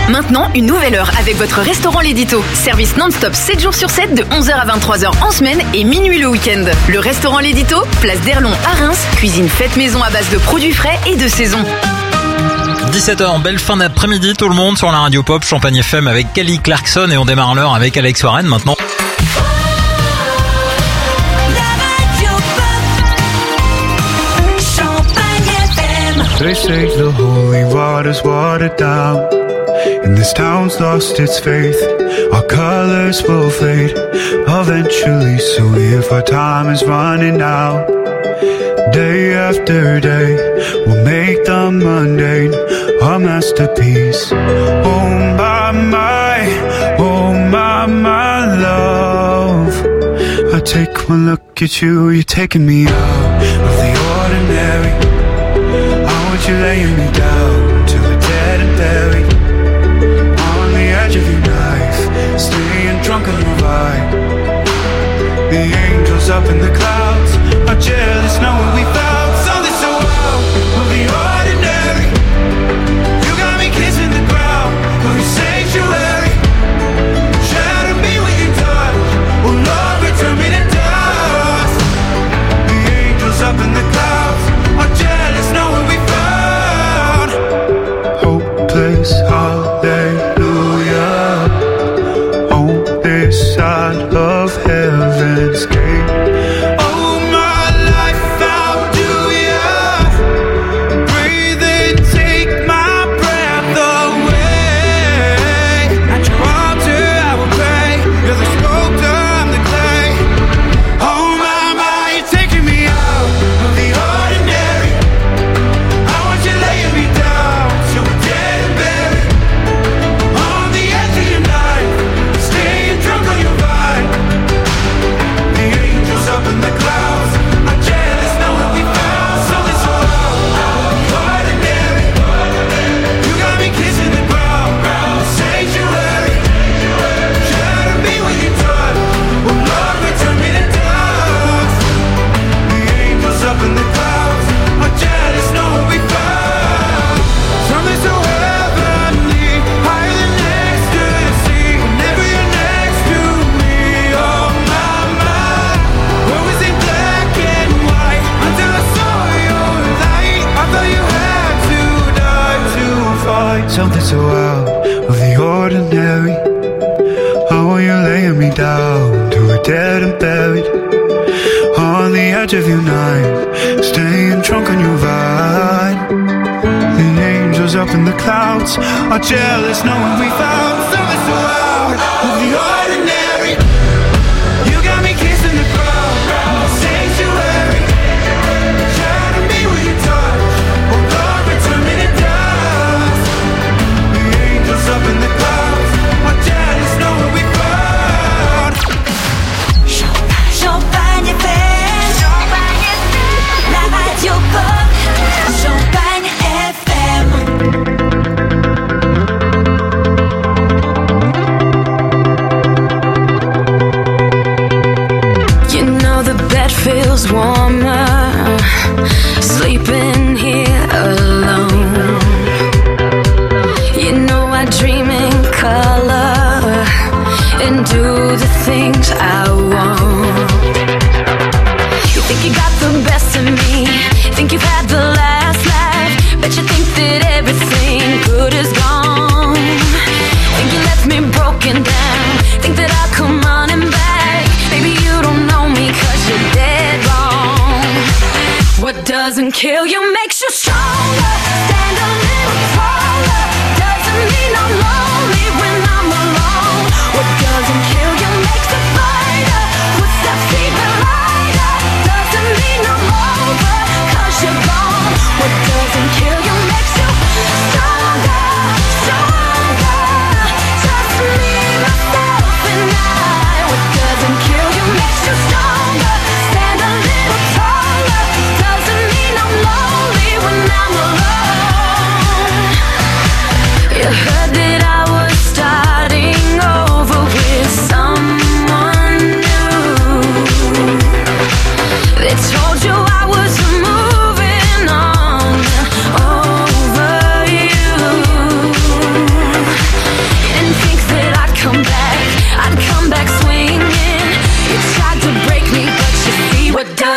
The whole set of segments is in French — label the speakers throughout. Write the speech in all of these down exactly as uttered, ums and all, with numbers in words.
Speaker 1: Maintenant, une nouvelle heure avec votre restaurant L'Édito. Service non-stop sept jours sur sept de onze heures à vingt-trois heures en semaine et minuit le week-end. Le restaurant L'Édito, place d'Erlon à Reims, cuisine faite maison à base de produits frais et de saison.
Speaker 2: dix-sept heures, belle fin d'après-midi tout le monde sur la radio pop Champagne F M avec Kelly Clarkson et on démarre l'heure avec Alex Warren maintenant.
Speaker 3: They say the holy water's watered down, and this town's lost its faith. Our colors will fade eventually, so if our time is running out, day after day, we'll make the mundane a masterpiece. Oh my, my, oh my, my love, I take one look at you, you're taking me out of the ordinary. You're laying me down to a dead and buried on the edge of your knife, staying drunk on your vibe. The angels up in the clouds are jealous knowing we found something so out of the ordinary. You got me kissing the ground of your sanctuary. Shatter me with your touch, oh Lord, return me to dust. The angels up in the clouds are jealous knowing we found hallelujah on this side of heaven's gate. Oh, my life, how do ya breathe and take my breath away? At your altar I will pray. You're the sculptor, I'm the clay. Oh my, my, you're taking me out of the ordinary. I want you laying me down to a dead and buried on the edge of your knife, staying drunk on your vibe. The angels up in the clouds are jealous knowing we found something so ordinary. You got me kissing the ground, sanctuary. Shatter me with your touch, oh Lord, return me to dust. The angels up in the clouds are jealous knowing we found something so heavenly, higher than ecstasy. Whenever you're next to me, oh my, my. What was it black and white until I saw your light? I thought you had to die to find something so out of the ordinary. Oh, you're laying me down to a dead and buried on the edge of your knife, staying drunk on your vine. The angels up in the clouds are jealous knowing we found something so out of the ordinary. You got me kissing the ground, sanctuary. Shatter me with your touch, oh Lord, return me to dust. The angels up in the clouds are jealous knowing we found
Speaker 4: Champagne F M, la radio pop, Champagne F M.
Speaker 5: You know the bed feels warmer, sleeping here alone. You know I dream in color and do the things I want. You think you got the best of me, think you've had the last laugh, bet you think that everything good is gone. Think you left me broken down, think that I'll come running back. Maybe you don't know me cause you're dead wrong. What doesn't kill you makes you stronger. Stand a little taller. Doesn't mean I'm lonely when I'm alone. What doesn't kill you makes a fighter. Footsteps even lighter. Doesn't mean I'm over cause you're gone. What doesn't kill you makes you stronger, stronger. Just me, myself and I. What doesn't kill you makes you stronger. Stand a little taller. Doesn't mean I'm lonely when I'm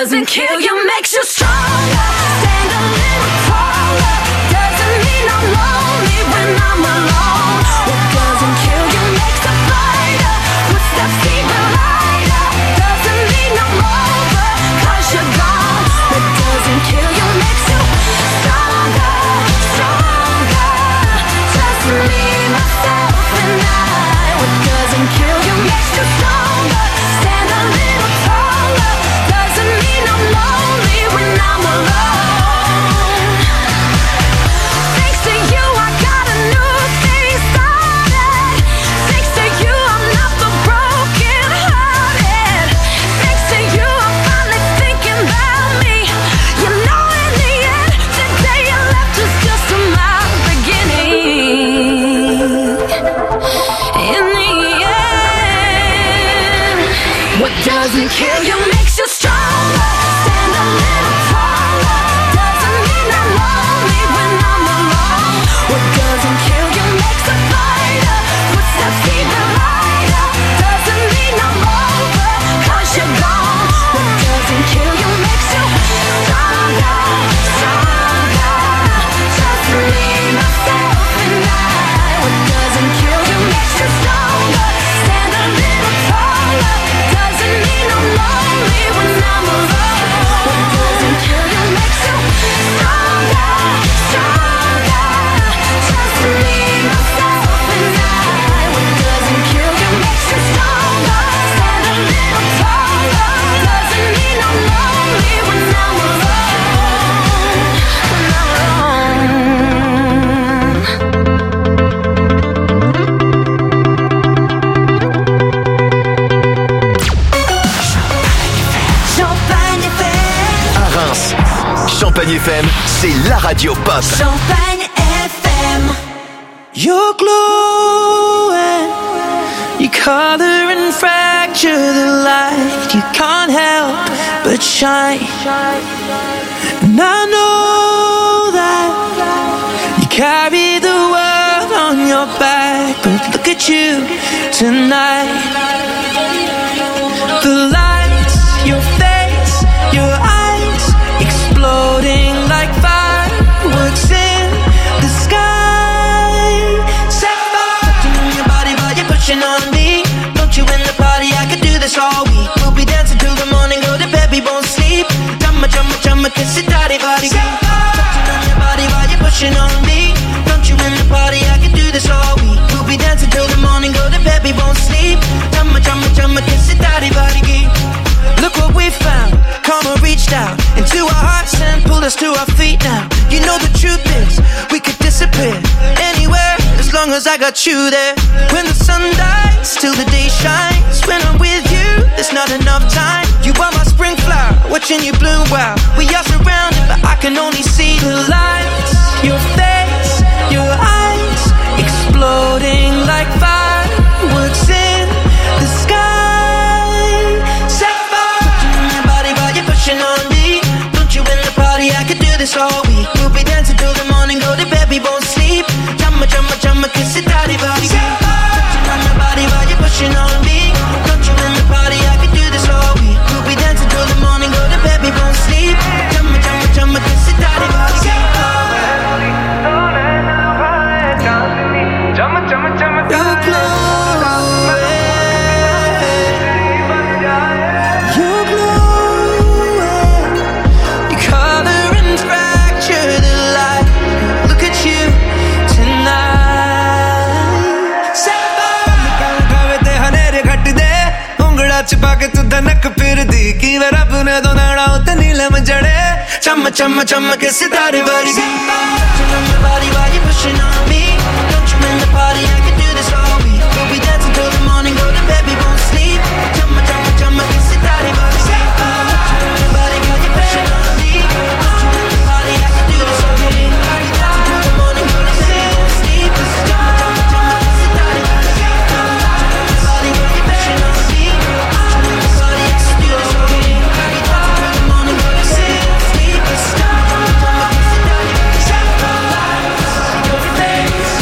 Speaker 5: doesn't kill you, makes you stronger. Stand a little taller. Doesn't mean I'm lonely when I'm alone. What doesn't kill you makes a fighter. Footsteps even lighter. Doesn't mean I'm over, cause you're gone. What doesn't kill you makes you stronger, stronger. Just me, myself, and I. What doesn't kill you makes you stronger. Stand a little taller. Doesn't mean I'm lonely when I'm alone. Thanks to you, I got a new thing started. Thanks to you, I'm not the broken hearted. Thanks to you, I'm finally thinking about me. You know, in the end, today you left was just my beginning. In the end, what doesn't kill you makes you stronger. Stand a little taller. Doesn't mean I'm lonely when I'm alone. What doesn't kill you makes a fighter. Footsteps even lighter. Doesn't mean I'm over, cause you're gone. What doesn't kill you makes you stronger, stronger. Just me, myself, and I. What doesn't kill you makes you stronger. Stand a little taller. Doesn't mean I'm lonely when I'm alone. What doesn't kill you makes you stronger, stronger. Just me, myself, and I. What doesn't kill you makes you stronger. Stand a little taller. Doesn't mean I'm lonely when I'm alone. When I'm alone.
Speaker 4: Champagne F M.
Speaker 6: À Reims, Champagne F M, c'est la radio pop.
Speaker 4: Champagne F M.
Speaker 7: You're glowing, your color and fracture the light. You can't help but shine. And I know that you carry the world on your back, but look at you tonight. The lights, your face, your eyes, exploding like fireworks in the sky. Set fire to your body while you're pushing on me. Don't you in the party? I could do this all week. We'll be dancing till the morning, go to bed, we won't sleep. Chumma, chumma, chumma, kiss it, daddy, body. Touching on your body while you're pushing on me. Don't you in the party? I could do this all week. We'll be dancing till the morning, go to bed, we won't sleep. Chumma, chumma, chumma, kiss it, daddy, body. Look what we found. Karma reached out into our hearts and pulled us to our feet now. You know the truth is, we could disappear anywhere as long as I got you there. When the sun dies, till the day shines. When I'm with you, there's not enough time. You are my spring flower, watching you bloom wild. We are surrounded, but I can only see the lights. Your face, your eyes, exploding like fireworks in the sky. Pushing on me, don't you in the party? I could do this all week. We'll be dancing till the morning, go to bed, we won't sleep. Chumma, chumma, chumma, kiss it, daddy, body. Touching on your body while you're pushing on me. Don't you in the party? I could do this all week. We'll be dancing till the morning, go to bed, we won't sleep. Chumma, chumma, chumma, kiss it, daddy, body. You're close.
Speaker 8: पाके तू दनक फिर दी की वे रब ने दो नाड़ा उते नीलम जड़े चम चम चम के सितारे वर्गी touching on your body while you're pushing on me. Don't you in the party? I can do this all week. We'll be dancing till the morning, go to bed, we won't sleep. Chum chum chum के सितारे वर्गी touching on your body while you're pushing on me. Don't you in the party? I can do this all week. We'll be dancing till the morning, go to bed, we won't sleep. Chum chum chum के सितारे वर्गी touching on your body while you're pushing on me. Face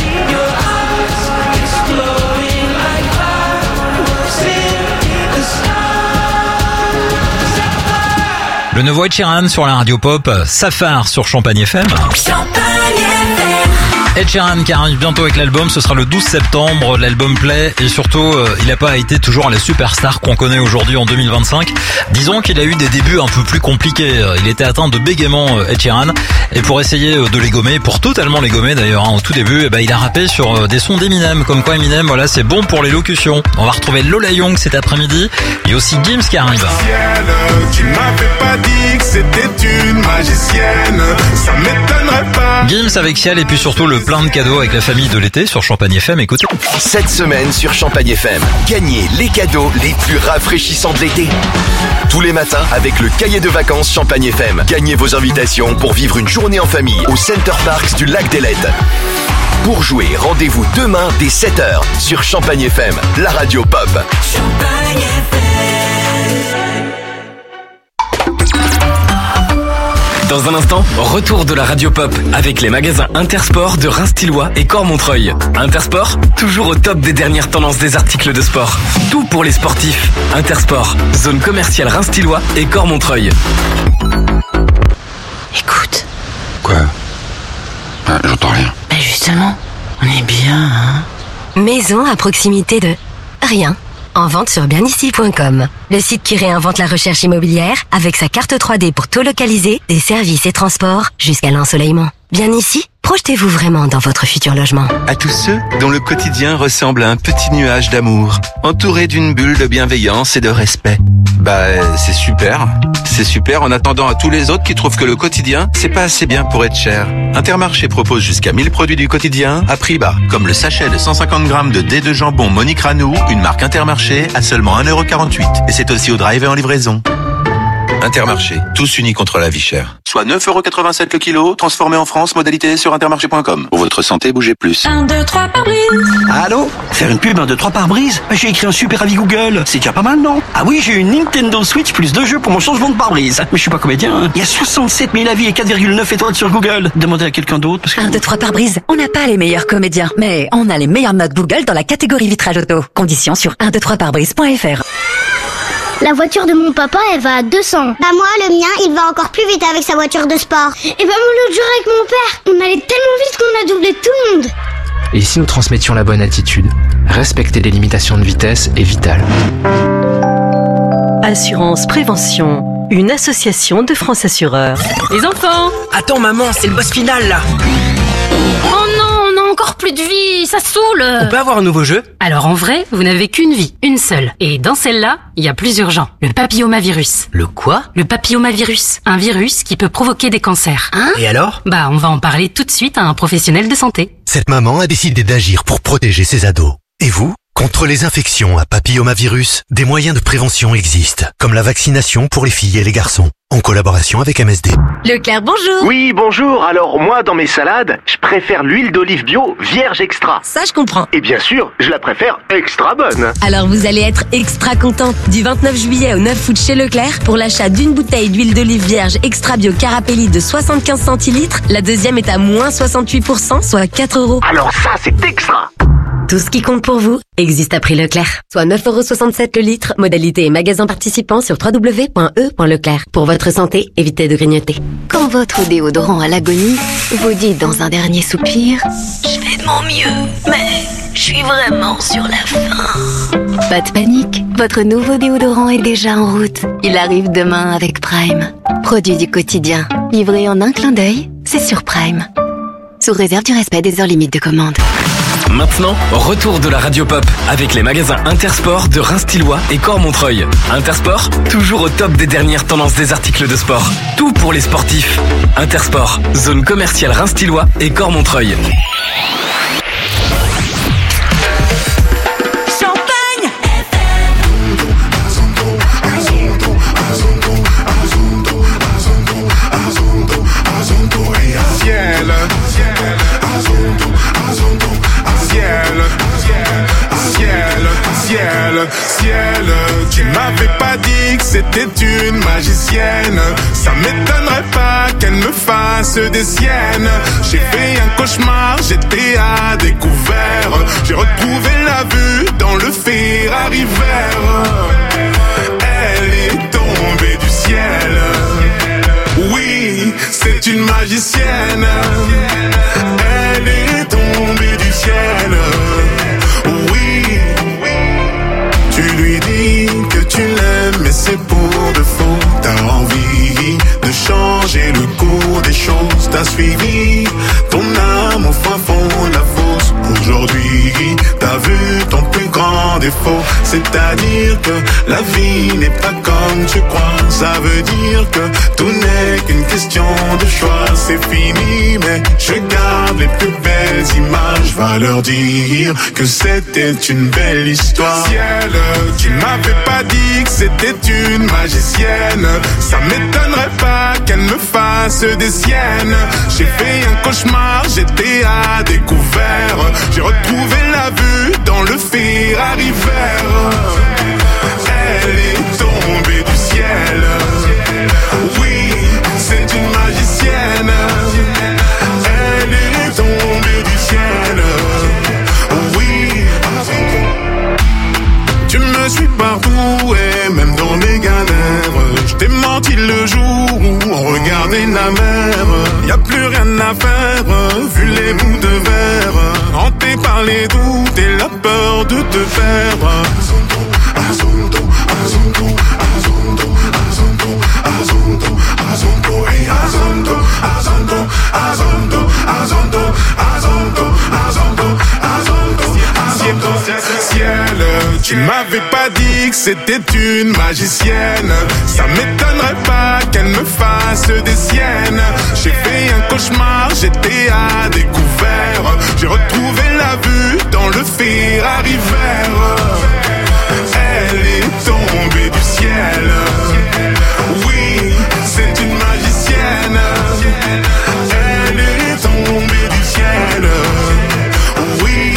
Speaker 2: Le nouveau Ed Sheeran sur la radio pop, Safar sur Champagne F M.
Speaker 4: Champagne F M.
Speaker 2: Ed Sheeran qui arrive bientôt avec l'album, ce sera le douze septembre, l'album plaît et surtout euh, il n'a pas été toujours la superstar qu'on connaît aujourd'hui en deux mille vingt-cinq. Disons qu'il a eu des débuts un peu plus compliqués, il était atteint de bégaiement euh, Ed Sheeran et pour essayer euh, de les gommer, pour totalement les gommer d'ailleurs hein, au tout début, eh ben, il a rappé sur euh, des sons d'Eminem, comme quoi Eminem voilà c'est bon pour l'élocution. On va retrouver Lola Young cet après-midi et aussi Gims qui arrive.
Speaker 3: Tu m'avais pas dit que c'était une magicienne, ça m'étonnerait pas.
Speaker 2: Gims avec Ciel et puis surtout le plein de cadeaux avec la famille de l'été sur Champagne F M, écoutez.
Speaker 6: Cette semaine sur Champagne F M, gagnez les cadeaux les plus rafraîchissants de l'été. Tous les matins avec le cahier de vacances Champagne F M. Gagnez vos invitations pour vivre une journée en famille au Center Parks du Lac d'Elette. Pour jouer, rendez-vous demain dès sept heures sur Champagne F M, la radio pop.
Speaker 4: Champagne F M.
Speaker 9: Dans un instant, retour de la radio pop avec les magasins Intersport de Reims-Tillois et Cormontreuil. Intersport, toujours au top des dernières tendances des articles de sport. Tout pour les sportifs. Intersport, zone commerciale Reims-Tillois et Cormontreuil.
Speaker 10: Écoute.
Speaker 11: Quoi? Ah, j'entends rien.
Speaker 10: Bah justement, on est bien, hein. Maison à proximité de rien. En vente sur bien ici point com. Le site qui réinvente la recherche immobilière avec sa carte trois D pour tout localiser, des services et transports jusqu'à l'ensoleillement. Bien ici, projetez-vous vraiment dans votre futur logement.
Speaker 12: À tous ceux dont le quotidien ressemble à un petit nuage d'amour, entouré d'une bulle de bienveillance et de respect. Bah, c'est super. C'est super en attendant à tous les autres qui trouvent que le quotidien, c'est pas assez bien pour être cher. Intermarché propose jusqu'à mille produits du quotidien à prix bas, comme le sachet de cent cinquante grammes de dés de jambon Monique Ranou, une marque Intermarché, à seulement un euro quarante-huit. Et c'est aussi au drive et en livraison. Intermarché, tous unis contre la vie chère. Soit neuf euros quatre-vingt-sept le kilo, transformé en France, modalité sur intermarché point com. Pour votre santé, bougez plus.
Speaker 10: un, deux, trois par brise.
Speaker 13: Allô? Faire une pub un, deux, trois par brise? J'ai écrit un super avis Google. C'est déjà pas mal, non? Ah oui, j'ai une Nintendo Switch plus deux jeux pour mon changement de pare-brise. Mais je suis pas comédien, hein. Il y a soixante-sept mille avis et quatre virgule neuf étoiles sur Google. Demandez à quelqu'un d'autre parce que...
Speaker 14: un, deux, trois par brise. On n'a pas les meilleurs comédiens, mais on a les meilleures notes Google dans la catégorie vitrage auto. Conditions sur un, deux, trois par brise point f r.
Speaker 15: La voiture de mon papa, elle va à deux cents. Bah moi, le mien, il va encore plus vite avec sa voiture de sport. Et bah moi, l'autre jour avec mon père, on allait tellement vite qu'on a doublé tout le monde.
Speaker 16: Et si nous transmettions la bonne attitude? Respecter les limitations de vitesse est vital.
Speaker 17: Assurance Prévention, une association de France Assureurs. Les enfants!
Speaker 13: Attends maman, c'est le boss final là.
Speaker 17: Oh non, on a encore plus de vie, ça saoule!
Speaker 13: On peut avoir un nouveau jeu?
Speaker 17: Alors en vrai, vous n'avez qu'une vie, une seule. Et dans celle-là, il y a plus urgent. Le papillomavirus.
Speaker 13: Le quoi?
Speaker 17: Le papillomavirus. Un virus qui peut provoquer des cancers.
Speaker 13: Hein? Et alors?
Speaker 17: Bah, on va en parler tout de suite à un professionnel de santé.
Speaker 18: Cette maman a décidé d'agir pour protéger ses ados. Et vous? Contre les infections à papillomavirus, des moyens de prévention existent, comme la vaccination pour les filles et les garçons, en collaboration avec M S D.
Speaker 10: Leclerc, bonjour.
Speaker 19: Oui, bonjour. Alors moi, dans mes salades, je préfère l'huile d'olive bio vierge extra.
Speaker 10: Ça, je comprends.
Speaker 19: Et bien sûr, je la préfère extra bonne.
Speaker 10: Alors vous allez être extra content. Du vingt-neuf juillet au neuf août chez Leclerc, pour l'achat d'une bouteille d'huile d'olive vierge extra bio Carapelli de soixante-quinze centilitres, la deuxième est à moins soixante-huit pour cent, soit quatre euros.
Speaker 19: Alors ça, c'est extra.
Speaker 10: Tout ce qui compte pour vous existe à prix Leclerc. Soit neuf euros soixante-sept le litre. Modalité et magasin participants sur w w w point e point leclerc. Pour votre santé, évitez de grignoter.
Speaker 20: Quand votre déodorant à l'agonie vous dit dans un dernier soupir « Je fais de mon mieux, mais je suis vraiment sur la fin ». Pas de panique, votre nouveau déodorant est déjà en route. Il arrive demain avec Prime. Produit du quotidien, livré en un clin d'œil, c'est sur Prime. Sous réserve du respect des heures limites de commande.
Speaker 9: Maintenant, retour de la radio pop avec les magasins Intersport de Reims-Tillois et Cormontreuil. Intersport, toujours au top des dernières tendances des articles de sport. Tout pour les sportifs. Intersport, zone commerciale Reims-Tillois et Cormontreuil.
Speaker 3: Ciel, tu m'avais pas dit que c'était une magicienne. Ça m'étonnerait pas qu'elle me fasse des siennes. J'ai fait un cauchemar, j'étais à découvert. J'ai retrouvé la vue dans le Ferrari vert. Elle est tombée du ciel. c'est une magicienne. Elle est tombée du ciel. Oui, tu lui dis que tu l'aimes, mais c'est pour de faux. T'as envie de changer le cours des choses. T'as suivi ton âme au fin fond de la fosse. Aujourd'hui, t'as vu ton plus grand défaut. C'est-à-dire que la vie n'est pas comme tu crois. Ça veut dire que tout n'est qu'une question de choix. C'est fini, mais je garde les plus belles images. Va leur dire que c'était une belle histoire. Ciel, tu m'avais pas dit que c'était une magicienne. Ça m'étonnerait pas qu'elle me fasse des siennes. J'ai fait un cauchemar, j'étais à découvert. J'ai retrouvé la vue dans le Ferrari vert. Elle est tombée du ciel. Oui, c'est une magicienne. Elle est tombée du ciel. Oui, tu me suis partout et même dans mes galères. Je t'ai menti le jour où on regardait la mer. Y a plus rien à faire, vu les bouts de verre. Hanté par les doutes et la peur de te perdre. Azondo, Azondo, Azondo, Azondo, Azondo, Azondo, hey Azondo, Azondo, Azondo, Azondo, Azondo, Azondo, Azondo, Azondo, ciel, tu m'avais pas dit que c'était une magicienne. Ça m'étonnerait pas qu'elle me fasse des siennes. J'ai fait un cauchemar, j'étais à découvert. J'ai retrouvé la vue dans le Ferrari vert. Elle est tombée du ciel. Oui, c'est une magicienne. Elle est tombée du ciel. Oui.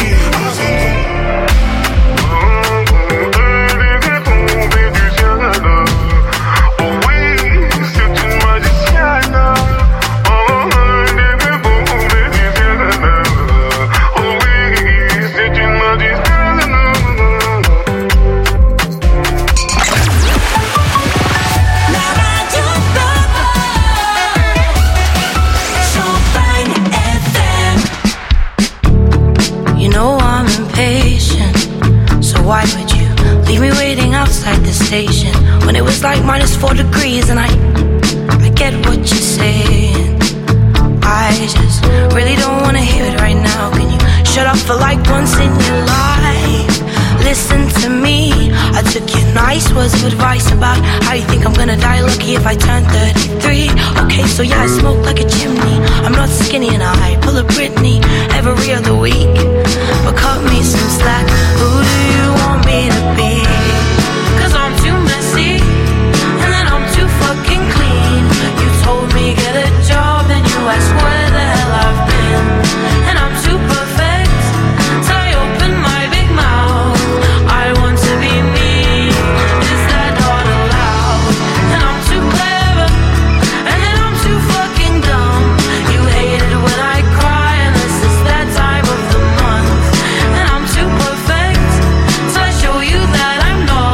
Speaker 5: Why would you leave me waiting outside the station when it was like minus four degrees? And I, I get what you're saying. I just really don't wanna hear it right now. Can you shut up for like once in your life? Listen to me. I took your nice words of advice about how you think I'm gonna die lucky if I turn thirty-three. Okay, so yeah, I smoke like a chimney. I'm not skinny and I pull a Britney every other week. But cut me some slack. Who do you want me to be? Cause I'm too messy and then I'm too fucking clean. You told me get a job and you asked where the hell I've been. And I'm too perfect, so I open my big mouth. I want to be me, is that not allowed? And I'm too clever, and then I'm too fucking dumb. You hate it when I cry, unless it's that time of the month. And I'm too perfect, so I show you that I'm not.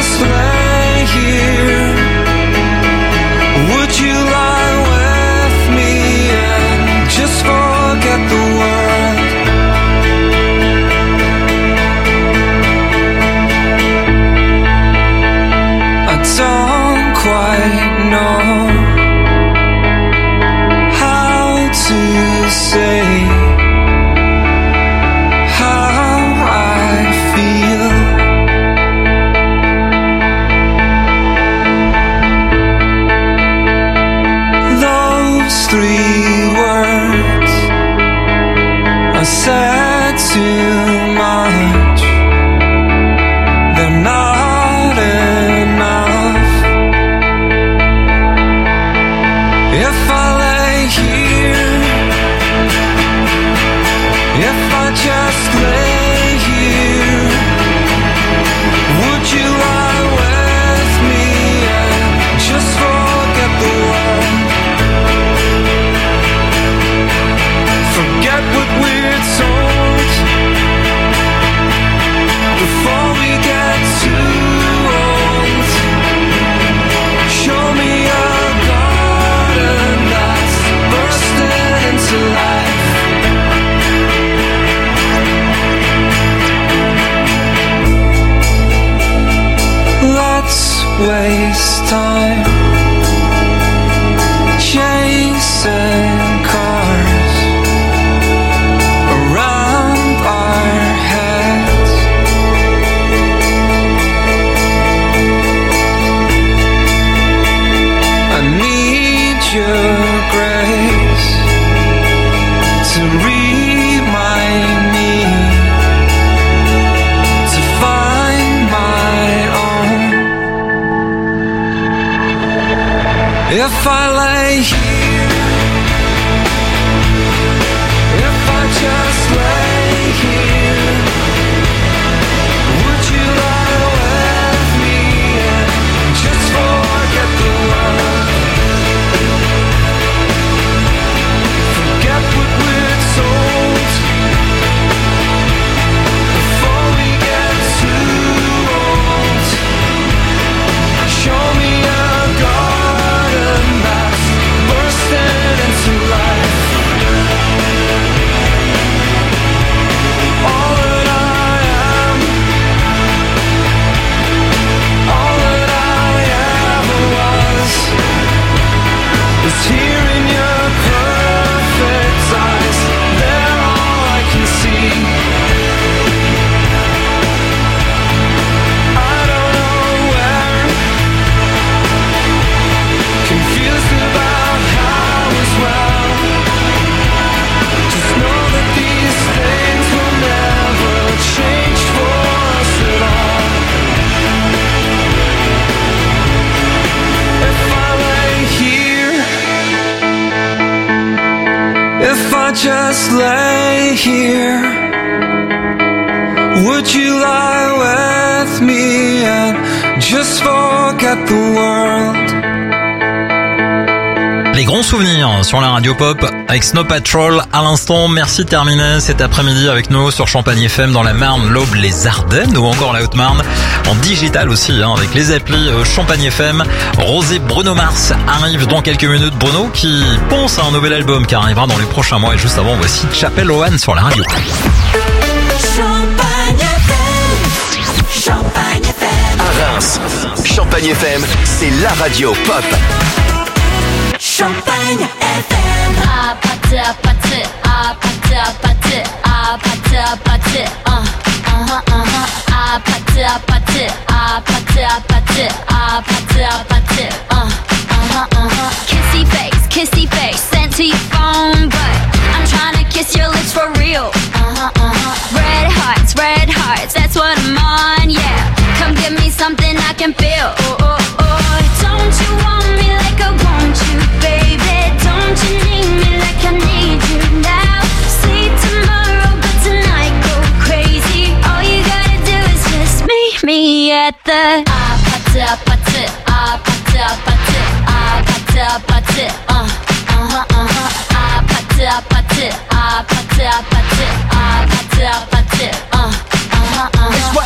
Speaker 8: just lay here? Would you lie with me and just forget the world? I don't quite know how to say how I feel. Those three words are said too much. They're not enough. If I lay here, if I just lay here, would you lie with me and just forget the world? Forget what we're told before we get too old. Show me a garden that's bursting into life. Let's waste time chasing cars around our heads. I need your grace to remind me to find my own. If I lay here, if I just lay here, would you lie with me and just forget the world? Forget what we're told before we get too old. Show me a garden that's bursting into life. All that I am, all that I ever was, is here in your perfect eyes. They're all I can see. I don't know where, confused about how as well. Just know that these things will never change for us at all. If I lay here, if I just lay here, would you lie with me and just forget the world?
Speaker 2: Les grands souvenirs sur la radio pop avec Snow Patrol à l'instant. Merci terminé cet après-midi avec nous sur Champagne F M dans la Marne, l'Aube, les Ardennes ou encore la Haute-Marne. En digital aussi hein, avec les applis euh, Champagne F M. Rosé Bruno Mars arrive dans quelques minutes. Bruno qui pense à un nouvel album qui arrivera dans les prochains mois. Et juste avant, voici Chapelle Oan sur la radio.
Speaker 4: Champagne F M. Champagne F M.
Speaker 6: À Reims, Champagne F M, c'est la radio pop.
Speaker 4: Champagne F M. Ah, pâté, ah, pâté, ah, pâté, ah, pâté, ah, pâté, ah, pâté, ah, ah, ah, ah, pâté, ah, pâté, ah, pâté, ah, pâté, ah, pâté, ah, pâté, ah, ah, ah. Kissy face, kissy face, sent to your phone, but I'm trying to kiss your lips for real. Uh-huh, uh-huh. Red hearts, red hearts, that's what I'm on, yeah. Come give me something I can feel. Oh, oh, oh. Don't you want me like I want you, baby? Don't you need me like I need you now? See tomorrow, but tonight go crazy. All you gotta do is just meet me at the ah, pate, ah, pate, ah, pate, ah, pate, ah, pate, ah, pate, uh, uh-huh, uh-huh, ah, pate, ah, pate, ah, pate, ah, pate, ah, pate, ah, pate, uh, uh-huh, uh-huh.
Speaker 8: It's whatever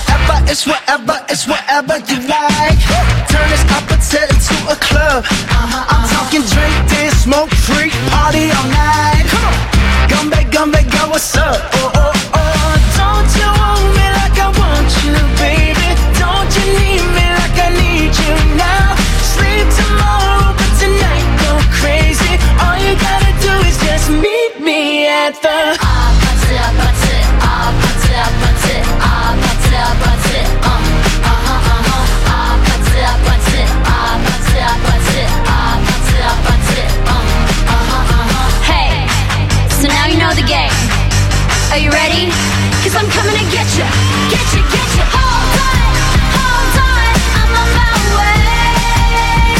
Speaker 8: It's whatever, it's whatever you like. Turn this opposite into a club. I'm talking drink, dance, smoke, freak, party all night. Come on, Gumbe, Gumbe, go, what's up? Oh, oh, oh. Don't you want me like I want you, baby? Don't you need me like I need you now? Sleep tomorrow, but tonight go crazy. All you gotta do is just meet me at the party, party, party, party, party, party, uh, uh-huh, uh-huh, party, party, party, party, party, party, uh, uh-huh, uh-huh.
Speaker 4: Hey, so now you know the game. Are you ready? Cause I'm coming to get you, get you, get you. Hold on, hold on, I'm on my way.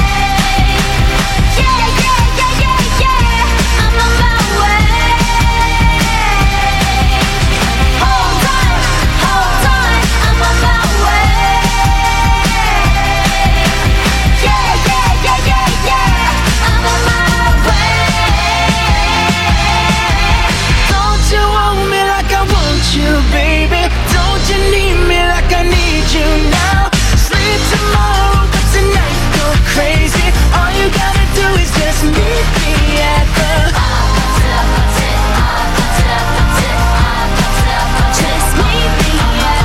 Speaker 4: Yeah, yeah, yeah, yeah, yeah, I'm on my way. Hold on, hold on, I'm on my way. Yeah, yeah, yeah, yeah, yeah, I'm on my way.
Speaker 8: Don't you want me like I want you, baby? Don't you need me like I need you now? Sleep tomorrow, but tonight go crazy. All you gotta do is just meet me at the
Speaker 4: Just meet me at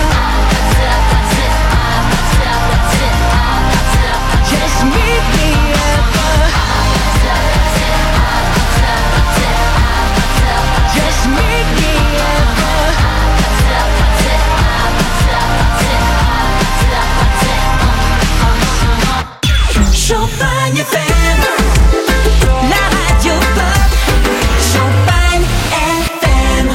Speaker 8: Just meet me at the Just meet me at the Champagne F M, la radio pop. Champagne F M.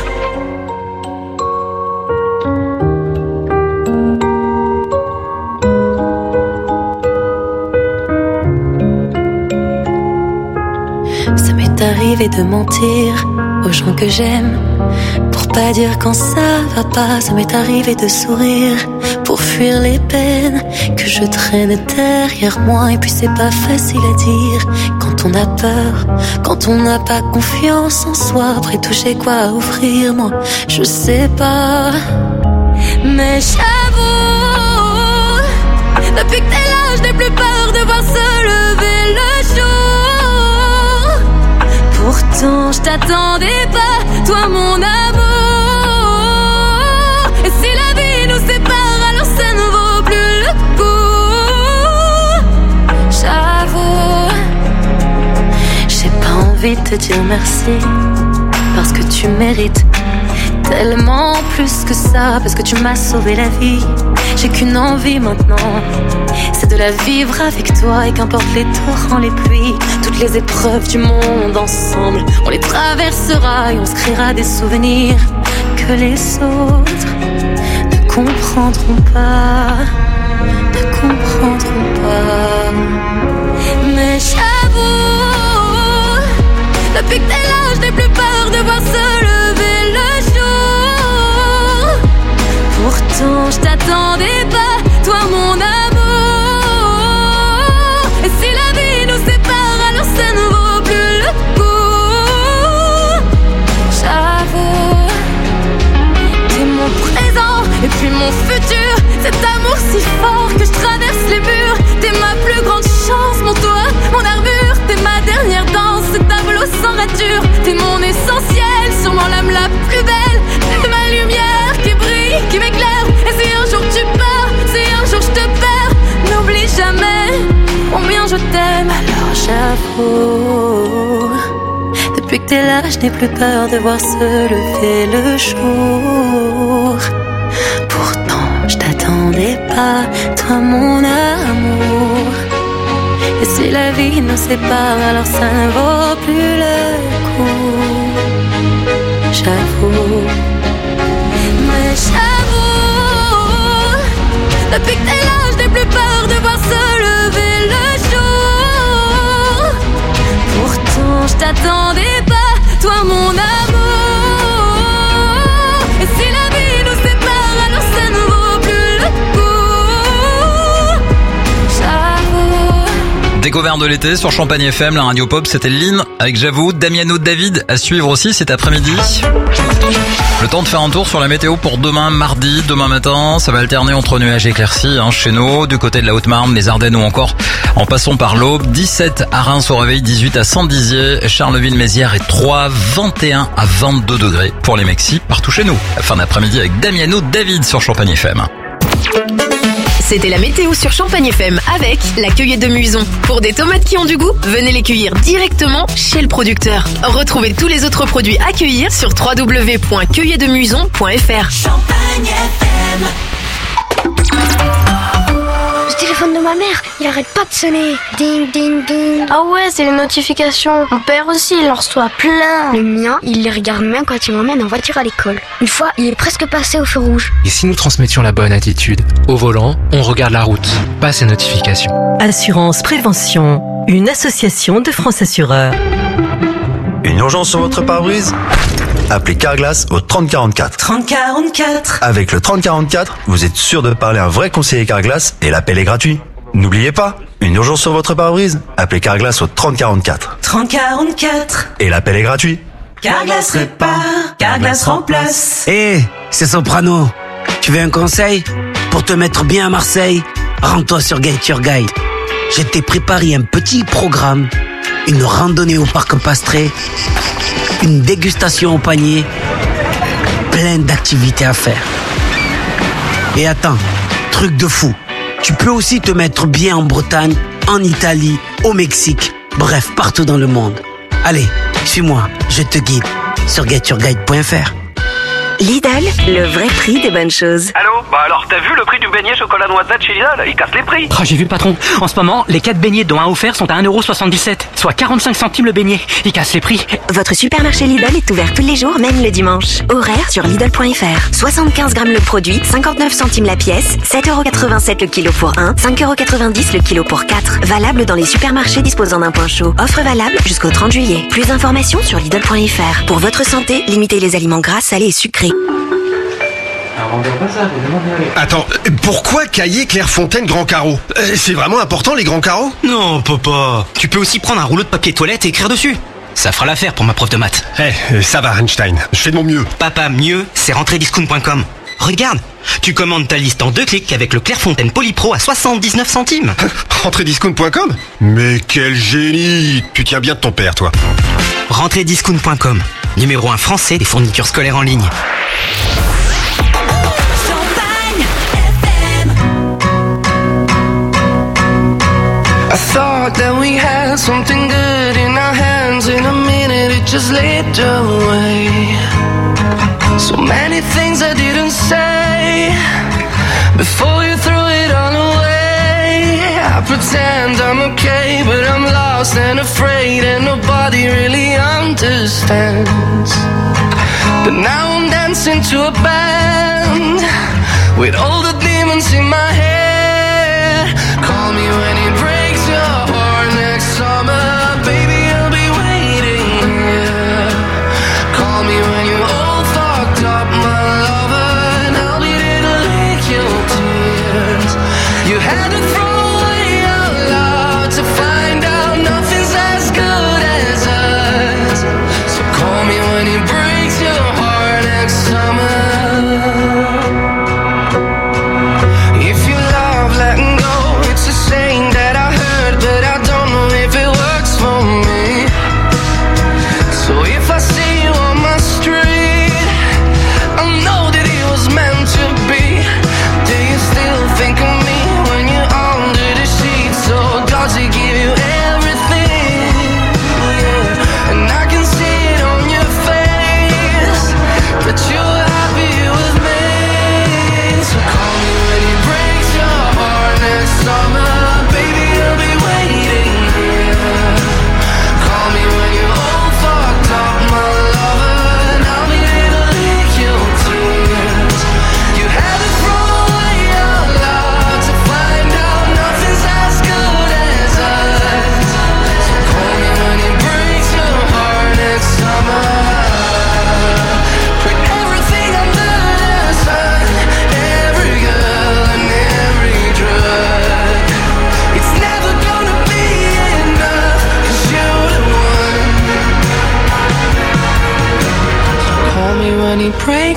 Speaker 5: Ça m'est arrivé de mentir aux gens que j'aime pour pas dire quand ça va pas. Ça m'est arrivé de sourire pour fuir les peines que je traîne derrière moi. Et puis c'est pas facile à dire quand on a peur, quand on n'a pas confiance en soi. Après tout j'ai quoi à offrir, moi je sais pas. Mais j'avoue, depuis que t'es là je n'ai plus peur de voir se lever le jour. Pourtant je t'attendais pas, toi mon amour. Et si la vie nous sépare, alors ça ne vaut plus le coup. J'avoue, j'ai pas envie de te dire merci, parce que tu mérites tellement plus que ça, parce que tu m'as sauvé la vie. J'ai qu'une envie maintenant, c'est de la vivre avec toi. Et qu'importe les torrents, les pluies, toutes les épreuves du monde ensemble, on les traversera et on se créera des souvenirs que les autres ne comprendront pas, ne comprendront pas. Mais j'avoue, depuis que t'es là, je n'ai plus peur de voir se lever le jour. Pourtant je t'attendais pas, toi mon amour. Et si la vie nous sépare, alors ça ne vaut plus le coup. J'avoue, t'es mon présent et puis mon futur. Cet amour si fort que je traverse les murs. T'es ma plus grande chance, mon toit, mon armure. T'es ma dernière danse, ce tableau sans rature. T'es mon essentiel, sûrement l'âme la plus belle. T'es ma lumière qui brille, qui m'éclaire. Et si un jour tu pars, si un jour je te perds, n'oublie jamais combien je t'aime. Alors j'avoue, depuis que t'es là, je n'ai plus peur de voir se lever le jour. Pourtant je t'attendais pas, toi mon amour. Et si la vie nous sépare, alors ça ne vaut plus le coup. J'avoue, mais j'avoue, depuis que t'es là, je n'ai plus peur de voir se lever le jour. Pourtant je t'attendais pas, toi mon amour. Et si la vie nous sépare, alors ça ne vaut plus le coup. J'avoue.
Speaker 2: découverte de l'été sur Champagne F M, la radio pop, c'était Lynn avec J'avoue, Damiano David à suivre aussi cet après-midi. Le temps de faire un tour sur la météo pour demain mardi, demain matin, ça va alterner entre nuages et éclaircies hein, chez nous, du côté de la Haute-Marne, les Ardennes ou encore en passant par l'Aube. dix-sept à Reims au réveil, dix-huit à Saint-Dizier, Charleville-Mézières et Troyes, vingt et un à vingt-deux degrés pour les Mexis partout chez nous. Fin d'après-midi avec Damiano David sur Champagne F M.
Speaker 1: C'était la météo sur Champagne F M avec la cueillette de Muson. Pour des tomates qui ont du goût, venez les cueillir directement chez le producteur. Retrouvez tous les autres produits à cueillir sur w w w point cueillette de muson point f r.
Speaker 15: Champagne F M. Le téléphone de ma mère, il arrête pas de sonner. Ding, ding, ding.
Speaker 21: Ah ouais, c'est les notifications. Mon père aussi, il en reçoit plein.
Speaker 15: Le mien, il les regarde même quand il m'emmène en voiture à l'école. Une fois, il est presque passé au feu rouge.
Speaker 16: Et si nous transmettions la bonne attitude? Au volant, on regarde la route, pas ses notifications.
Speaker 22: Assurance Prévention, une association de France Assureurs.
Speaker 23: Une urgence sur votre pare-brise? Appelez Carglass au trente quarante-quatre.
Speaker 22: trente quarante-quatre.
Speaker 23: Avec le trente quarante-quatre, vous êtes sûr de parler à un vrai conseiller Carglass et l'appel est gratuit. N'oubliez pas, une urgence sur votre pare-brise? Appelez Carglass au trente quarante-quatre.
Speaker 22: trente quarante-quatre.
Speaker 23: Et l'appel est gratuit.
Speaker 22: Carglass répare, Carglass remplace.
Speaker 24: Hé, hey, c'est Soprano. Tu veux un conseil? Pour te mettre bien à Marseille, rends-toi sur Get Your Guide. Je t'ai préparé un petit programme, une randonnée au parc Pastré, une dégustation au panier, plein d'activités à faire. Et attends, truc de fou, tu peux aussi te mettre bien en Bretagne, en Italie, au Mexique, bref, partout dans le monde. Allez, suis-moi, je te guide sur get your guide point f r.
Speaker 10: Lidl, le vrai prix des bonnes choses.
Speaker 25: Allô? Bah alors, t'as vu le prix du beignet chocolat noisette chez Lidl? Il casse les prix.
Speaker 26: Ah, j'ai vu le patron. En ce moment, les quatre beignets dont un offert sont à un euro soixante-dix-sept, soit quarante-cinq centimes le beignet. Il casse les prix.
Speaker 10: Votre supermarché Lidl est ouvert tous les jours, même le dimanche. Horaire sur Lidl point f r. soixante-quinze grammes le produit, cinquante-neuf centimes la pièce, sept euros quatre-vingt-sept le kilo pour un, cinq euros quatre-vingt-dix le kilo pour quatre. Valable dans les supermarchés disposant d'un point chaud. Offre valable jusqu'au trente juillet. Plus d'informations sur Lidl point f r. Pour votre santé, limitez les aliments gras, salés et sucrés.
Speaker 27: Attends, pourquoi cahier Clairefontaine Grand Carreau? euh, C'est vraiment important les grands carreaux?
Speaker 26: Non, papa. Tu peux aussi prendre un rouleau de papier toilette et écrire dessus. Ça fera l'affaire pour ma prof de maths.
Speaker 27: Eh, hey, ça va Einstein, je fais de mon mieux.
Speaker 26: Papa, mieux, c'est rentrée discount point com. Regarde, tu commandes ta liste en deux clics avec le Clairefontaine Polypro à soixante-dix-neuf centimes.
Speaker 27: rentrée discount point com? Mais quel génie! Tu tiens bien de ton père, toi.
Speaker 26: rentrée discount point com, numéro un français des fournitures scolaires en ligne.
Speaker 8: I thought that we had something good in our hands. In a minute it just slipped away. So many things I didn't say before you threw it all away. I pretend I'm okay, but I'm lost and afraid, and nobody really understands. But now I'm dancing to a band with all the demons in my head. Call me when it breaks your heart next summer, baby, I'll be waiting here. Call me when you're all fucked up, my lover, and I'll be there to lick your tears. You had to throw away our love to find out nothing's as good as us. So call me when it breaks your heart next summer. If you love letting go, it's a shame that I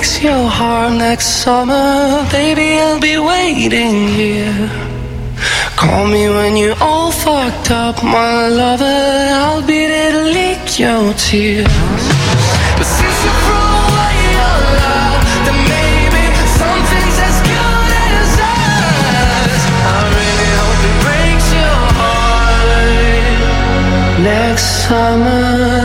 Speaker 8: breaks your heart next summer, baby, I'll be waiting here. Call me when you're all fucked up, my lover, I'll be there to lick your tears. But since you threw away your love, then maybe something's as good as us. I really hope it breaks your heart next summer.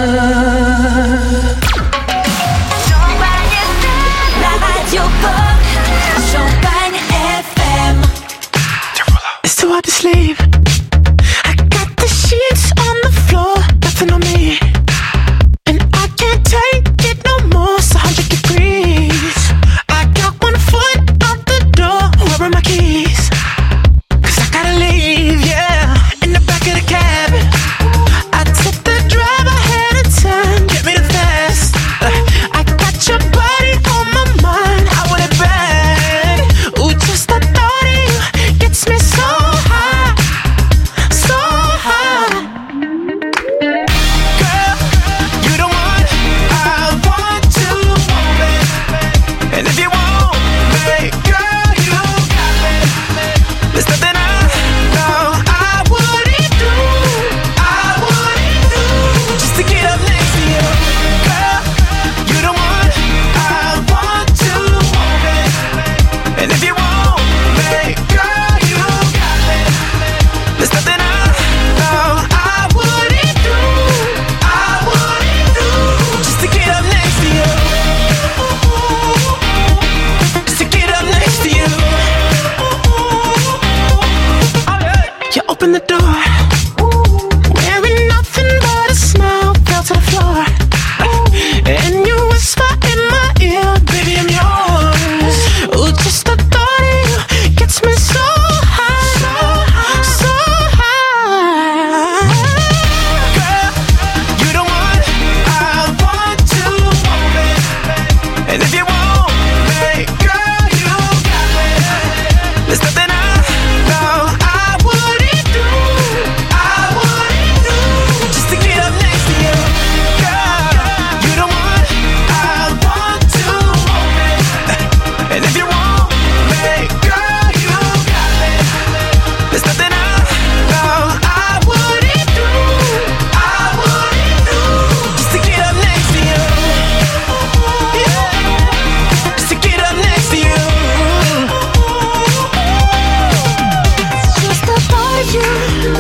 Speaker 3: It's too hard to sleep. I got the sheets on the floor, nothing on me. And I can't take it no more, it's a hundred degrees. I got one foot out the door, where are my keys? Cause I gotta leave, yeah, in the back of the cab. I took the drive ahead of time, get me the fast. uh, I got your body on my mind, I want it bad. Ooh, just the thought of you gets me so high, so high. Girl, you the one I want to want me. And if you want me, girl, you got me. There's nothing I know I wouldn't do, I wouldn't do, just to get up next to you. Girl, you the one I want to want me. And if you want me, girl, you got me. There's nothing I know I wouldn't do, I wouldn't do, just to get up next to you. Just to get up next to you. You open the door, wearing nothing but a smile, fell to the floor. And you whisper in my ear, baby, I'm yours. Ooh, just the thought of you gets me so high, so high. Girl, you the one I want to want me. And if you want me, girl, you got me. There's nothing I know I wouldn't do, I wouldn't do, just to get up next to you. Girl, you the one I want to want me. And if you want me, girl, you got me. There's nothing I know I wouldn't do, I wouldn't do, just to get up next to you. Yeah, just to get up next to you. Just the thought of you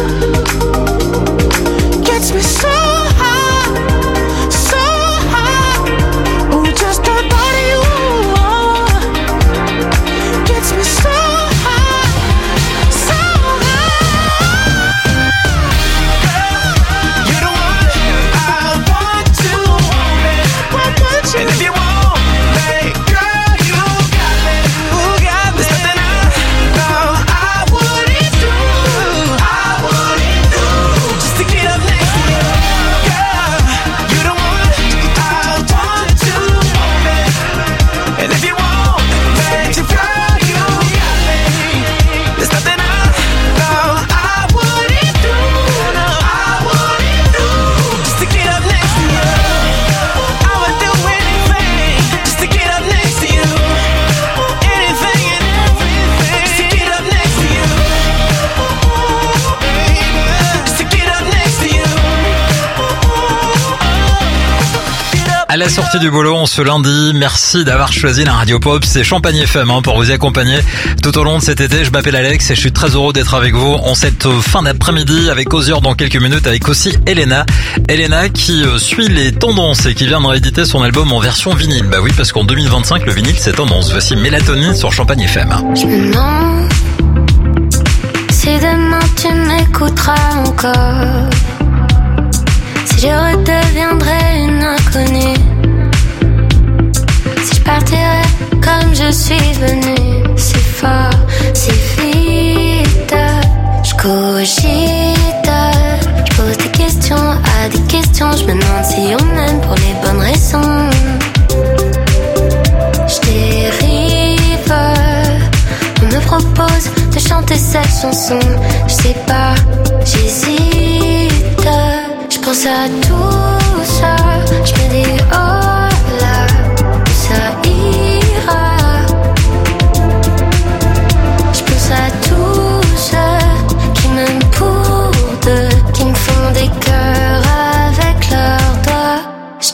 Speaker 3: gets me so high, so high. Ooh, just the thought of you gets me so high, so high. Girl, you the one I want to want me. And if you want me, girl, you got me. Ooh, got me. There's nothing I know I wouldn't do, I wouldn't do, just to get up next to you. Girl, you the one I want to want me. And if you want me, girl, you got me. There's nothing I know I wouldn't do, no, I wouldn't do, just to get up next to you. I would do anything just to get up next to you. Anything and everything just to get up next to you. Just to get up next to you.
Speaker 2: À la sortie du boulot, ce lundi, merci d'avoir choisi la Radio Pop. C'est Champagne F M hein, pour vous y accompagner tout au long de cet été. Je m'appelle Alex et je suis très heureux d'être avec vous en cette fin d'après-midi avec Ozure dans quelques minutes, avec aussi Elena. Elena qui euh, suit les tendances et qui vient de rééditer son album en version vinyle. Bah oui, parce qu'en deux mille vingt-cinq, le vinyle c'est tendance. Voici Mélatonine sur Champagne F M.
Speaker 5: Je me demande si demain tu m'écouteras encore, si je redeviendrai une inconnue, si je partirai comme je suis venue, si fort, si vite. Je cogite, je pose des questions à des questions, je me demande si on m'aime pour les bonnes raisons. Je dérive, on me propose de chanter cette chanson, je sais pas, j'hésite. Je pense à tout ça, je me dis oh là, où ça ira.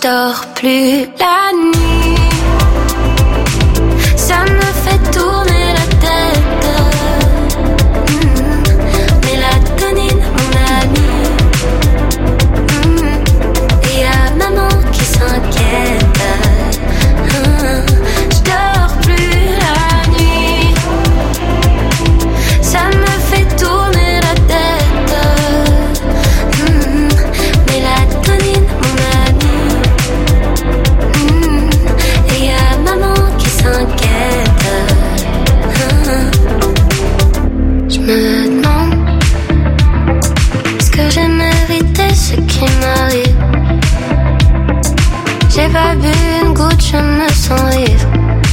Speaker 5: dors plus la nuit. Ça me fait tourner la tête. Mmh. Mélatonine, mon ami. Mmh. Et y'a maman qui s'inquiète. Mmh. Je dors plus la nuit. Ça me fait tourner la tête. Mmh. Mélatonine, mon ami. Mmh. Et y'a maman qui s'inquiète. Mmh. Je me demande, est-ce que j'ai mérité ce qui m'arrive? J'ai pas bu une goutte, je me sens ivre.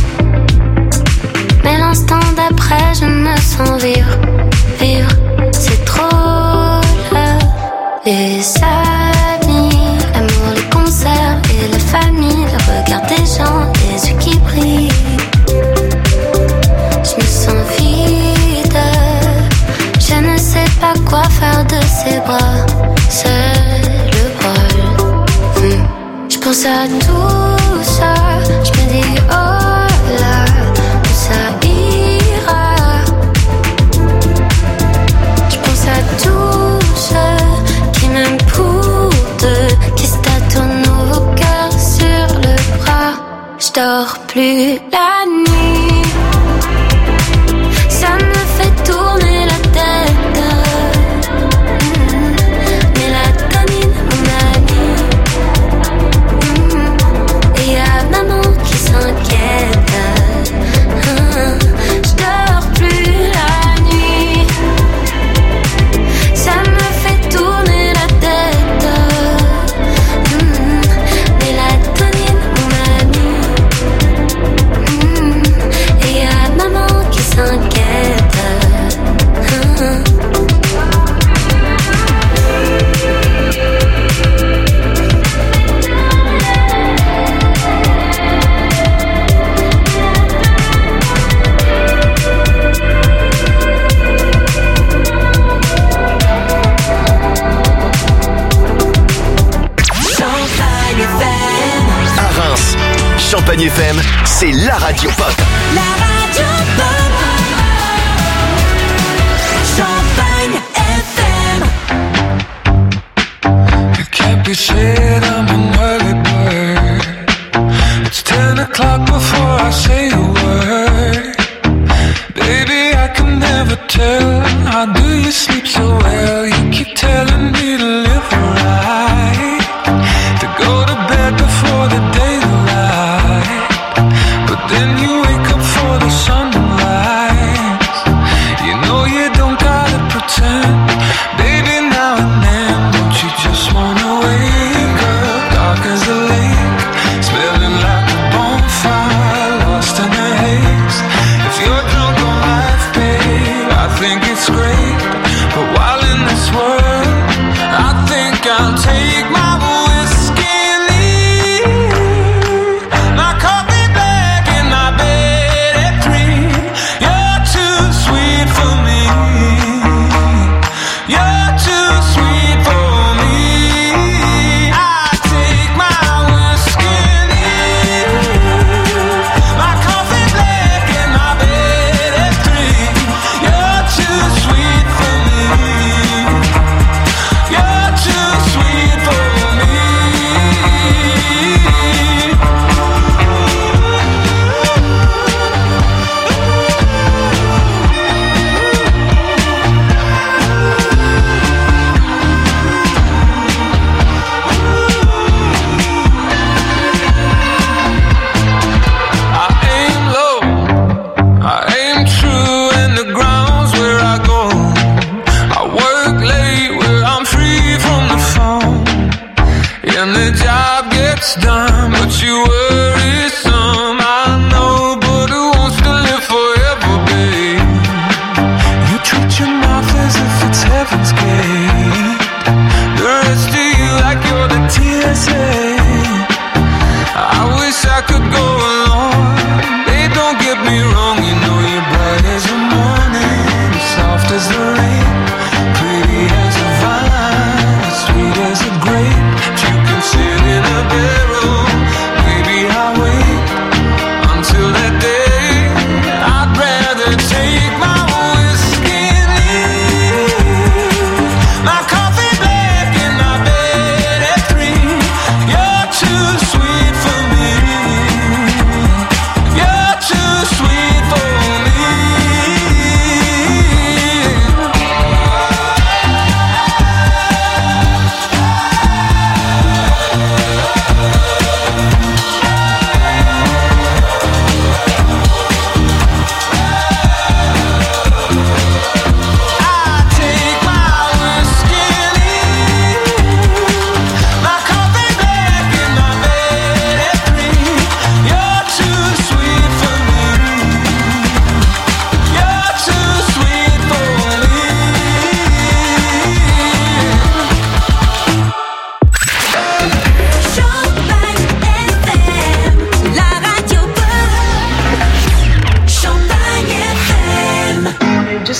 Speaker 5: Mais l'instant d'après, je me sens vivre. Vivre, c'est trop là. Les amis, l'amour, les concerts et la famille, le regard des gens, les yeux qui brillent. Je me sens vide. Je ne sais pas quoi faire de ces bras. C'est le bol. Hmm. Je pense à tout ça. Je me dis oh là, tout ça ira. Je pense à tous ceux qui m'aiment pour deux, qui se tâtonnent nos cœurs sur le bras. Je dors plus la nuit. Ça me fait tourner la tête. Mmh. Mélatonine, mon ami. Mmh. Et y'a maman qui s'inquiète. Mmh. Je dors plus la nuit. Ça me fait tourner la tête. Mmh. Mélatonine, mon ami. Mmh. Et y'a maman qui s'inquiète. Mmh.
Speaker 6: Champagne F M. À Reims, Champagne F M, c'est la radio pop.
Speaker 3: La radio pop. Champagne F M.
Speaker 7: It can't be said I'm an early bird. It's ten o'clock before I say a word. Baby, I can never tell. How do you sleep so well? You keep telling me to live right, to go to bed before the daylight. But then you wake up for the sunrise. You know you don't gotta pretend. Baby, now and then, don't you just wanna wake up? Dark as a lake, smelling like a bonfire, lost in a haze. If you're drunk on life, babe, I think it's great. But while in this world, I think I'll take my whiskey and leave. My coffee black and my bed at three. You're too sweet for me. You're too sweet for me. I take my whiskey and leave. My coffee black and my bed at three. You're too sweet for me. You're too sweet for me. I aim low, I aim true, and the ground's where I go. I work late where I'm free from the phone, and the job gets done, but you worry some. I know, but who wants to live forever, babe? You treat your mouth as if it's heaven's gate. The rest of you like you're the T S A. I wish I could go along. Babe, don't get me wrong, you know you're bright as the morning, soft as the rain, pretty as a vine, sweet as a grape. You can sit in a barrel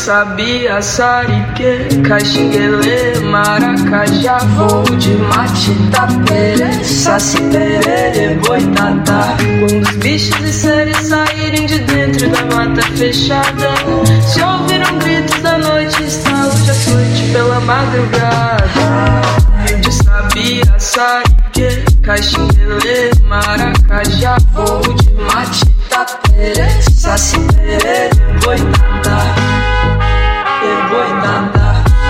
Speaker 11: sabia, sarique, caxinguele, maracajá, voo de mate, tapere, saci, perere, boitatá. Quando os bichos e seres saírem de dentro da mata fechada, se ouviram gritos da noite, estalo de açoite pela madrugada. De sabia, sarique, caxinguele, maracajá, voo de mate, tapere, saci, perere, boitatá, e boitatá.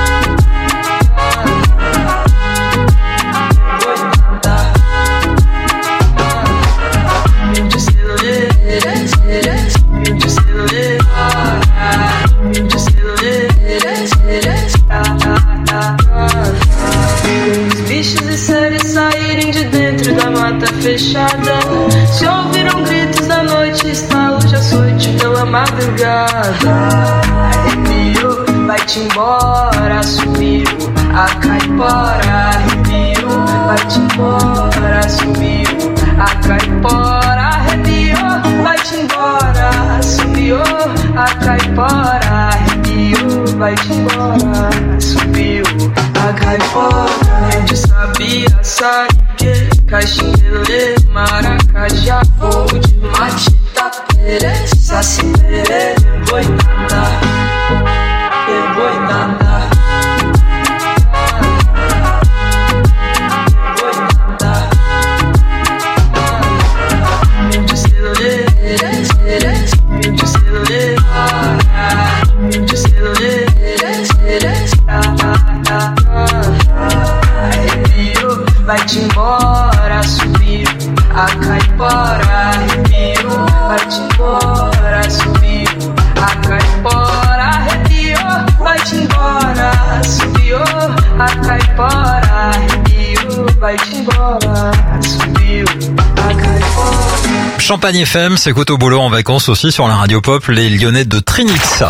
Speaker 11: Os bichos e seres saírem de dentro da mata fechada, se ouviram gritos da noite, estalo de açoite pela madrugada. Arrepio, vai-te embora, subiu a caipora. Arrepio, vai-te embora, subiu a caipora. Arrepio, vai-te embora, subiu a caipora. Arrepio, vai-te embora, subiu a caipora. De sabia, sarique, caxinguele, maracajá, voo de mate, tapere, saci, perere, boitatá, e boitatá. Vai-te embora, subiu a caipora. Arrepio, vai-te embora, subiu a caipora. Arrepio, vai-te embora, subiu a caipora. Arrepio, vai-te embora, subiu a caipora.
Speaker 2: Champagne F M s'écoute au boulot en vacances aussi sur la radio pop, les Lyonnais de Trinix.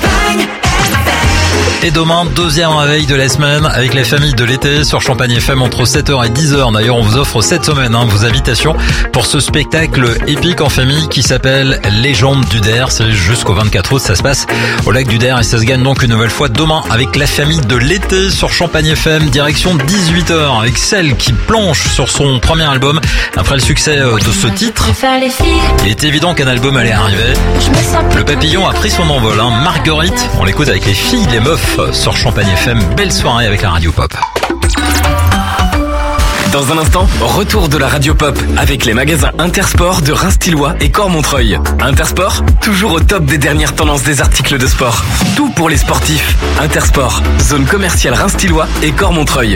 Speaker 2: Et demain, deuxième réveil de la semaine avec les familles de l'été sur Champagne F M entre sept heures et dix heures. D'ailleurs, on vous offre cette semaine hein, vos invitations pour ce spectacle épique en famille qui s'appelle Légende du Der. C'est jusqu'au vingt-quatre août, ça se passe au lac du Der et ça se gagne donc une nouvelle fois demain avec la famille de l'été sur Champagne F M. Direction dix-huit heures avec celle qui planche sur son premier album. Après le succès de ce titre, il est évident qu'un album allait arriver. Le papillon a pris son envol. Hein. Marguerite, on l'écoute avec les filles, les meufs sur Champagne F M. Belle soirée avec la radio pop.
Speaker 9: Dans un instant, retour de la radio pop avec les magasins Intersport de Reims-Tillois et Cormontreuil. Intersport, toujours au top des dernières tendances des articles de sport. Tout pour les sportifs. Intersport, zone commerciale Reims-Tillois et Cormontreuil.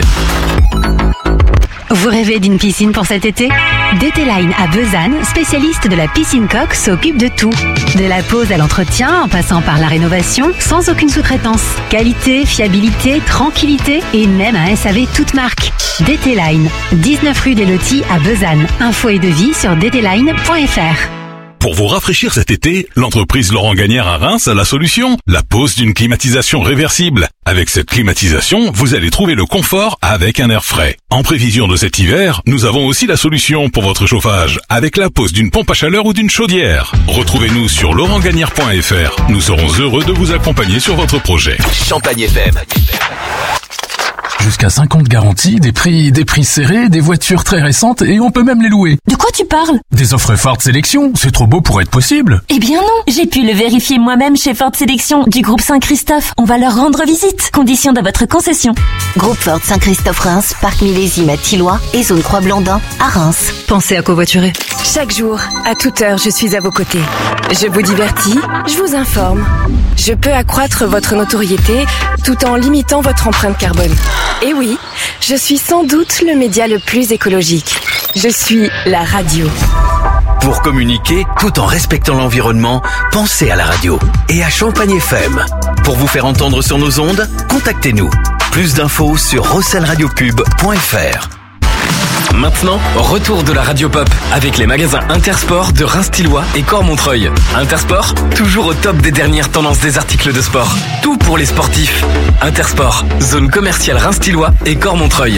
Speaker 12: Vous rêvez d'une piscine pour cet été ? D T Line à Besançon, spécialiste de la piscine coque, s'occupe de tout. De la pose à l'entretien, en passant par la rénovation, sans aucune sous-traitance. Qualité, fiabilité, tranquillité et même un S A V toute marque. D T Line, dix-neuf rue des Lotis à Besançon. Info et devis sur d t line point f r.
Speaker 13: Pour vous rafraîchir cet été, l'entreprise Laurent Gagnère à Reims a la solution, la pose d'une climatisation réversible. Avec cette climatisation, vous allez trouver le confort avec un air frais. En prévision de cet hiver, nous avons aussi la solution pour votre chauffage, avec la pose d'une pompe à chaleur ou d'une chaudière. Retrouvez-nous sur laurent gagnère point f r. Nous serons heureux de vous accompagner sur votre projet.
Speaker 6: Champagne F M.
Speaker 14: Jusqu'à cinq ans de garantie, des prix, des prix serrés, des voitures très récentes et on peut même les louer.
Speaker 17: De quoi tu parles?
Speaker 14: Des offres Ford Sélection, c'est trop beau pour être possible.
Speaker 17: Eh bien non, j'ai pu le vérifier moi-même chez Ford Sélection du groupe Saint-Christophe. On va leur rendre visite. Conditions de votre concession.
Speaker 20: Groupe Ford Saint-Christophe Reims, parc millésime à Tillois et zone Croix-Blandin à Reims.
Speaker 22: Pensez à covoiturer. Chaque jour, à toute heure, je suis à vos côtés. Je vous divertis, je vous informe. Je peux accroître votre notoriété tout en limitant votre empreinte carbone. Et oui, je suis sans doute le média le plus écologique. Je suis la radio.
Speaker 18: Pour communiquer tout en respectant l'environnement, pensez à la radio et à Champagne F M. Pour vous faire entendre sur nos ondes, contactez-nous. Plus d'infos sur rossel radio pub point f r.
Speaker 9: Maintenant, retour de la radio pop avec les magasins Intersport de Reims-Tillois et Cormontreuil. Intersport, toujours au top des dernières tendances des articles de sport. Tout pour les sportifs. Intersport, zone commerciale Reims-Tillois et Cormontreuil.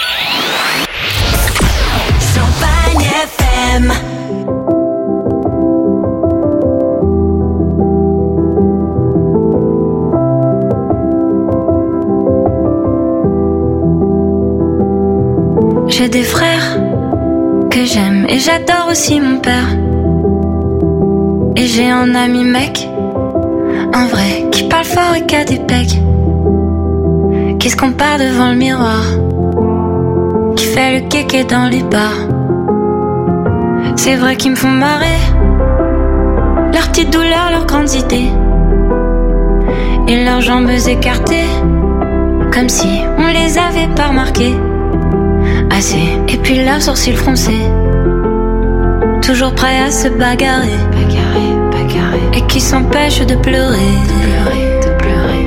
Speaker 5: Champagne F M. J'ai des frères que j'aime et j'adore aussi mon père. Et j'ai un ami mec, un vrai, qui parle fort et qui a des pecs, qui se compare devant le miroir, qui fait le kéké dans les bars. C'est vrai qu'ils me font marrer, leurs petites douleurs, leurs grandes idées, et leurs jambes écartées, comme si on les avait pas remarquées assez. Et puis leurs sourcils froncés, toujours prêts à se bagarrer, bagarrer, bagarrer, et qui s'empêchent de pleurer, de pleurer, de pleurer.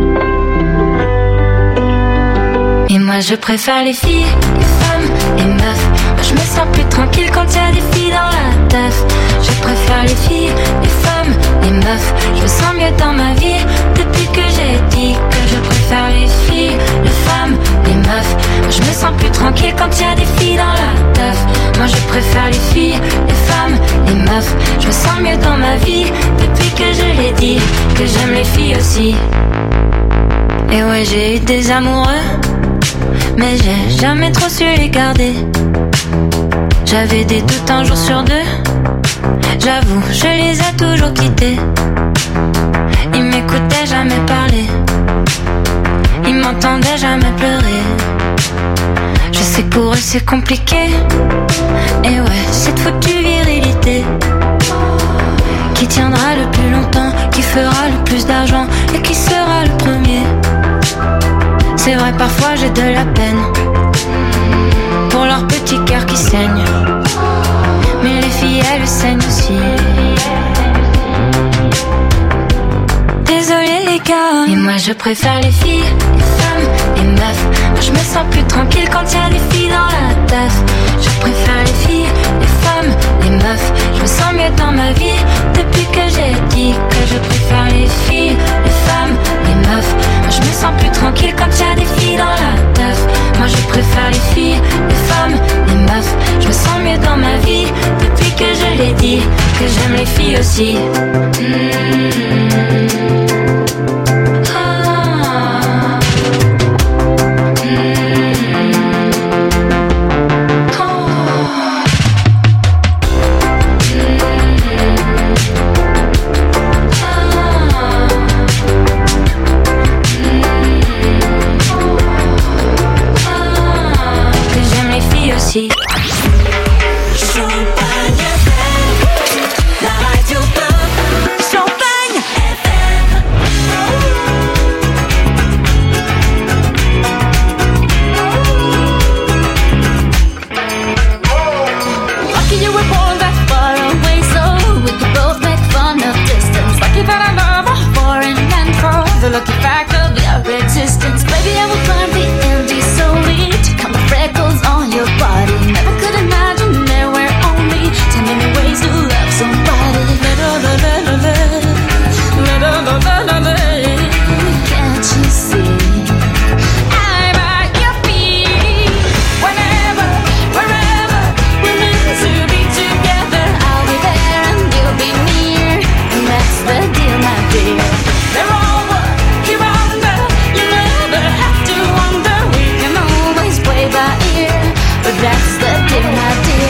Speaker 5: Et moi je préfère les filles, les femmes, les meufs. Moi je me sens plus tranquille quand y a des filles dans la teuf. Je préfère les filles, les femmes, les meufs. Je me sens mieux dans ma vie depuis que j'ai dit que je préfère les filles, les femmes, les meufs. Moi je me sens plus tranquille quand y a des filles dans la teuf. Moi je préfère les filles, les femmes, les meufs. Je me sens mieux dans ma vie depuis que je l'ai dit que j'aime les filles aussi. Et ouais, j'ai eu des amoureux, mais j'ai jamais trop su les garder. J'avais des doutes un jour sur deux, j'avoue, je les ai toujours quittés. Ils m'écoutaient jamais parler, ils m'entendaient jamais pleurer. Je sais que pour eux c'est compliqué, et ouais, cette foutue virilité qui tiendra le plus longtemps, qui fera le plus d'argent et qui sera le premier. C'est vrai, parfois j'ai de la peine pour leur petit cœur qui saigne, mais les filles elles saignent aussi. Désolé les gars, et moi je préfère les filles, les femmes, les meufs. Moi je me sens plus tranquille quand y a des filles dans la teuf. Je préfère les filles, les femmes, les meufs. Je me sens mieux dans ma vie depuis que j'ai dit que je préfère les filles, les femmes, les meufs. Moi je me sens plus tranquille quand y a des filles dans la teuf. Moi je préfère les filles, les femmes, les meufs. Je me sens mieux dans ma vie depuis que je l'ai dit que j'aime les filles aussi. Mmh.
Speaker 3: Champagne F M, la radio pop. Champagne F M.
Speaker 5: Lucky you were born that far away, so we could both make fun of distance. Lucky that I love a foreign land for the lucky fact of your existence. Baby, I will climb the empty solely to count the freckles on your body. Never could imagine there were only ten million ways to love somebody. Can't you see? I'm at your feet. Whenever, wherever we're meant to be together, I'll be there and you'll be near, and that's the deal, my dear. They're over, you're under. You never have to wonder. We can always play by ear, but that's the deal, my dear.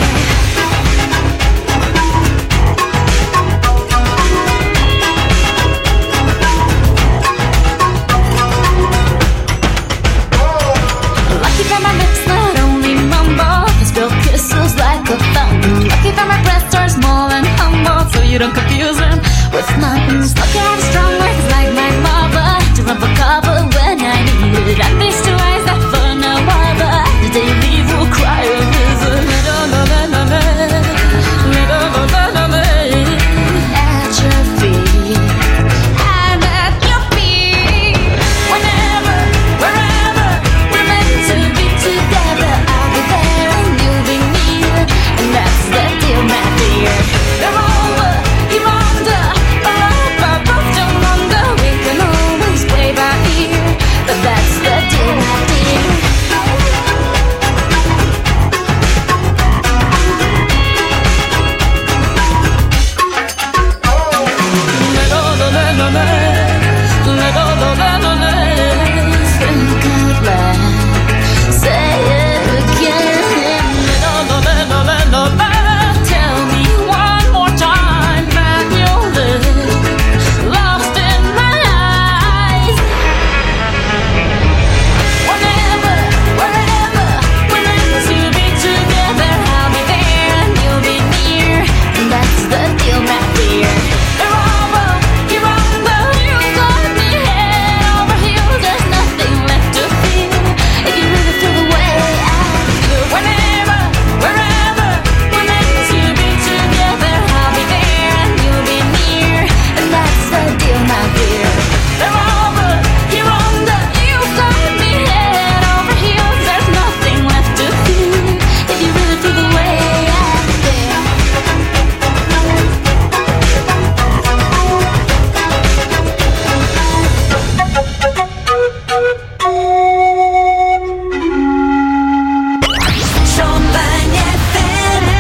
Speaker 5: Lucky that my lips not only mumble, they spill kisses like a fountain. Lucky that my breasts are small and humble, so you don't confuse them with mountains. Lucky I have strong words like my mother to run for cover when I need it. And these two eyes that for no other, the day you leave will cry a river. At your feet, I'm at your feet. Whenever, wherever we're meant to be together, I'll be there and you'll be near, and that's the deal, my dear. They're over, you're over.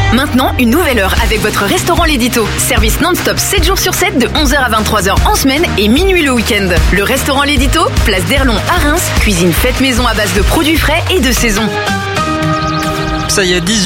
Speaker 1: Maintenant, une nouvelle heure avec votre restaurant L'Édito. Service non-stop sept jours sur sept de onze heures à vingt-trois heures en semaine et minuit le week-end. Le restaurant L'Édito, place d'Erlon à Reims, cuisine faite maison à base de produits frais et de saison.
Speaker 2: Ça y est,